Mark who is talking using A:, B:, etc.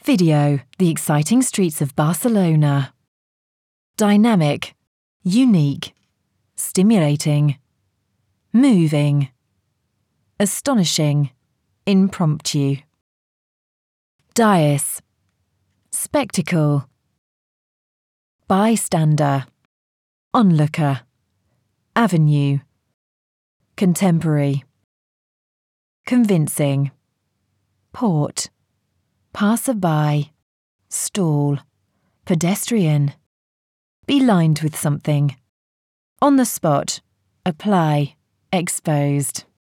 A: Video, the exciting streets of Barcelona. Dynamic, unique, stimulating, moving, astonishing, impromptu. Dais, spectacle, bystander, onlooker, avenue, contemporary, convincing, port, passer-by, stall, pedestrian, be lined with something, on the spot, apply, exposed.